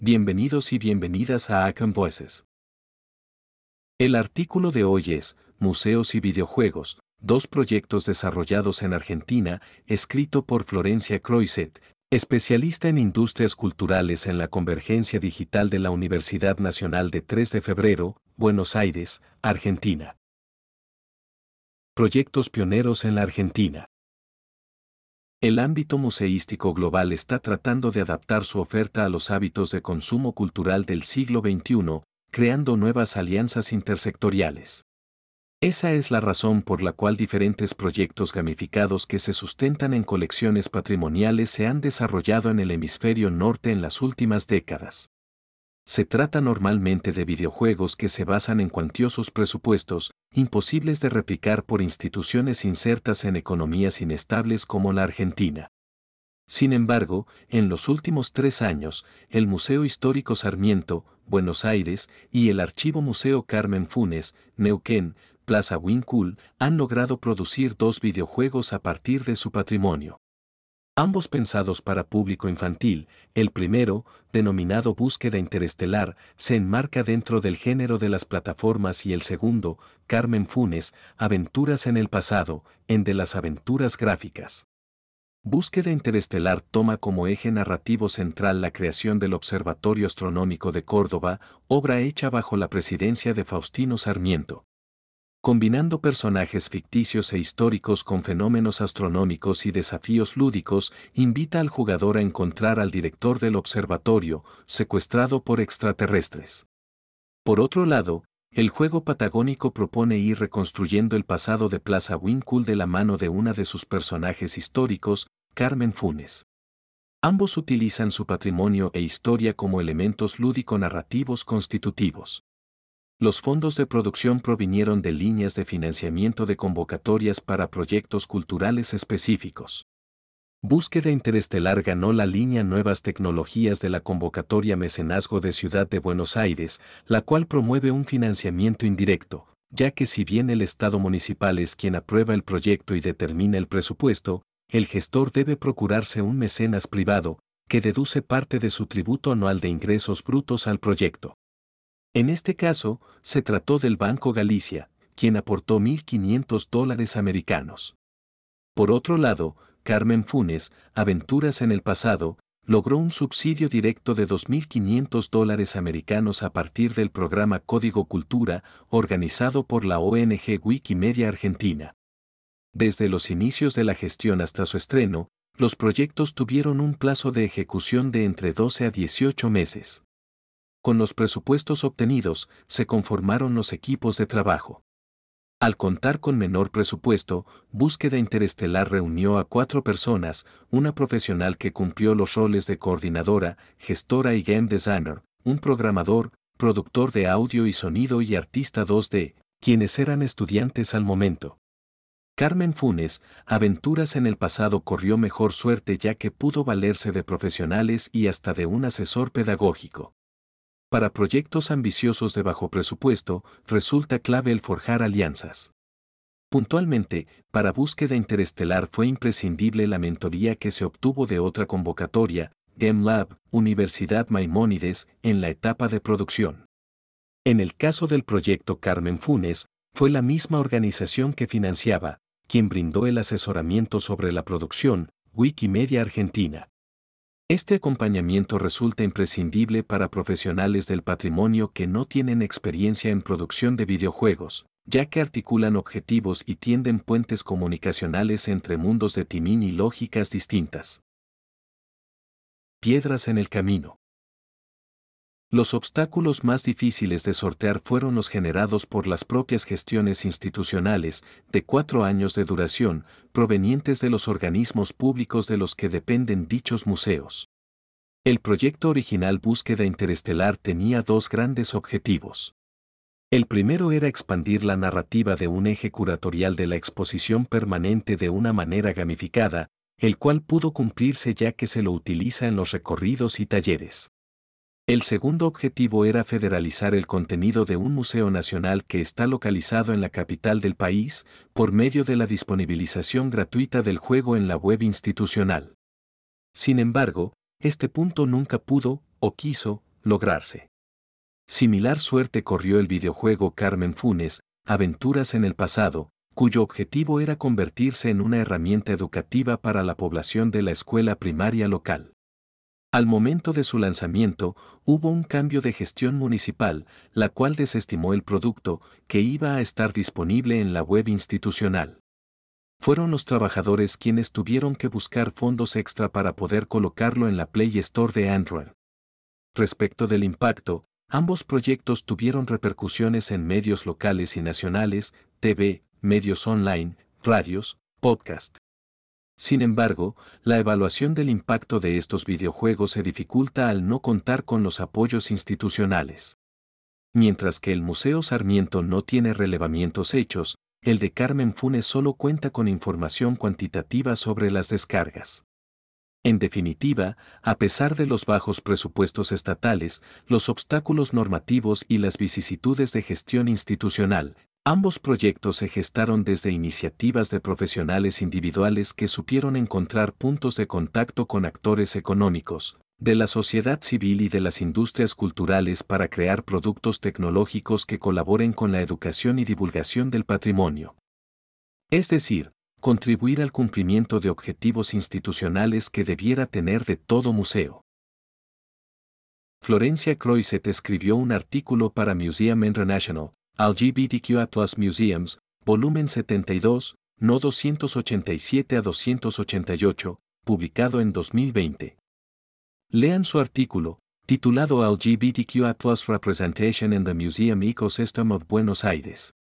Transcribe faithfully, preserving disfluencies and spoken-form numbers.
Bienvenidos y bienvenidas a Acom Voices. El artículo de hoy es Museos y videojuegos, dos proyectos desarrollados en Argentina, escrito por Florencia Croiset, especialista en industrias culturales en la Convergencia Digital de la Universidad Nacional de tres de febrero, Buenos Aires, Argentina. Proyectos pioneros en la Argentina. El ámbito museístico global está tratando de adaptar su oferta a los hábitos de consumo cultural del siglo veintiuno, creando nuevas alianzas intersectoriales. Esa es la razón por la cual diferentes proyectos gamificados que se sustentan en colecciones patrimoniales se han desarrollado en el hemisferio norte en las últimas décadas. Se trata normalmente de videojuegos que se basan en cuantiosos presupuestos, imposibles de replicar por instituciones insertas en economías inestables como la Argentina. Sin embargo, en los últimos tres años, el Museo Histórico Sarmiento, Buenos Aires, y el Archivo Museo Carmen Funes, Neuquén, Plaza Winkul, han logrado producir dos videojuegos a partir de su patrimonio. Ambos pensados para público infantil, el primero, denominado Búsqueda Interestelar, se enmarca dentro del género de las plataformas y el segundo, Carmen Funes, Aventuras en el Pasado, en de las aventuras gráficas. Búsqueda Interestelar toma como eje narrativo central la creación del Observatorio Astronómico de Córdoba, obra hecha bajo la presidencia de Faustino Sarmiento. Combinando personajes ficticios e históricos con fenómenos astronómicos y desafíos lúdicos, invita al jugador a encontrar al director del observatorio, secuestrado por extraterrestres. Por otro lado, el juego patagónico propone ir reconstruyendo el pasado de Plaza Winkul de la mano de una de sus personajes históricos, Carmen Funes. Ambos utilizan su patrimonio e historia como elementos lúdico-narrativos constitutivos. Los fondos de producción provinieron de líneas de financiamiento de convocatorias para proyectos culturales específicos. Búsqueda Interestelar ganó la línea Nuevas Tecnologías de la convocatoria Mecenazgo de Ciudad de Buenos Aires, la cual promueve un financiamiento indirecto, ya que si bien el Estado municipal es quien aprueba el proyecto y determina el presupuesto, el gestor debe procurarse un mecenas privado, que deduce parte de su tributo anual de ingresos brutos al proyecto. En este caso, se trató del Banco Galicia, quien aportó mil quinientos dólares americanos. Por otro lado, Carmen Funes, Aventuras en el Pasado, logró un subsidio directo de dos mil quinientos dólares americanos a partir del programa Código Cultura, organizado por la O N G Wikimedia Argentina. Desde los inicios de la gestión hasta su estreno, los proyectos tuvieron un plazo de ejecución de entre doce a dieciocho meses. Con los presupuestos obtenidos, se conformaron los equipos de trabajo. Al contar con menor presupuesto, Búsqueda Interestelar reunió a cuatro personas, una profesional que cumplió los roles de coordinadora, gestora y game designer, un programador, productor de audio y sonido y artista dos D, quienes eran estudiantes al momento. Carmen Funes, Aventuras en el Pasado corrió mejor suerte ya que pudo valerse de profesionales y hasta de un asesor pedagógico. Para proyectos ambiciosos de bajo presupuesto, resulta clave el forjar alianzas. Puntualmente, para Búsqueda Interestelar fue imprescindible la mentoría que se obtuvo de otra convocatoria, Game Lab, Universidad Maimónides, en la etapa de producción. En el caso del proyecto Carmen Funes, fue la misma organización que financiaba, quien brindó el asesoramiento sobre la producción, Wikimedia Argentina. Este acompañamiento resulta imprescindible para profesionales del patrimonio que no tienen experiencia en producción de videojuegos, ya que articulan objetivos y tienden puentes comunicacionales entre mundos de timón y lógicas distintas. Piedras en el camino. Los obstáculos más difíciles de sortear fueron los generados por las propias gestiones institucionales, de cuatro años de duración, provenientes de los organismos públicos de los que dependen dichos museos. El proyecto original Búsqueda Interestelar tenía dos grandes objetivos. El primero era expandir la narrativa de un eje curatorial de la exposición permanente de una manera gamificada, el cual pudo cumplirse ya que se lo utiliza en los recorridos y talleres. El segundo objetivo era federalizar el contenido de un museo nacional que está localizado en la capital del país, por medio de la disponibilización gratuita del juego en la web institucional. Sin embargo, este punto nunca pudo, o quiso, lograrse. Similar suerte corrió el videojuego Carmen Funes, Aventuras en el pasado, cuyo objetivo era convertirse en una herramienta educativa para la población de la escuela primaria local. Al momento de su lanzamiento, hubo un cambio de gestión municipal, la cual desestimó el producto, que iba a estar disponible en la web institucional. Fueron los trabajadores quienes tuvieron que buscar fondos extra para poder colocarlo en la Play Store de Android. Respecto del impacto, ambos proyectos tuvieron repercusiones en medios locales y nacionales, T V, medios online, radios, podcast. Sin embargo, la evaluación del impacto de estos videojuegos se dificulta al no contar con los apoyos institucionales. Mientras que el Museo Sarmiento no tiene relevamientos hechos, el de Carmen Funes solo cuenta con información cuantitativa sobre las descargas. En definitiva, a pesar de los bajos presupuestos estatales, los obstáculos normativos y las vicisitudes de gestión institucional, ambos proyectos se gestaron desde iniciativas de profesionales individuales que supieron encontrar puntos de contacto con actores económicos, de la sociedad civil y de las industrias culturales para crear productos tecnológicos que colaboren con la educación y divulgación del patrimonio. Es decir, contribuir al cumplimiento de objetivos institucionales que debiera tener de todo museo. Florencia Croiset escribió un artículo para Museum International, L G B T Q I plus Museums, volumen setenta y dos, no doscientos ochenta y siete a doscientos ochenta y ocho, publicado en dos mil veinte. Lean su artículo, titulado L G B T Q I plus Representation in the Museum Ecosystem of Buenos Aires.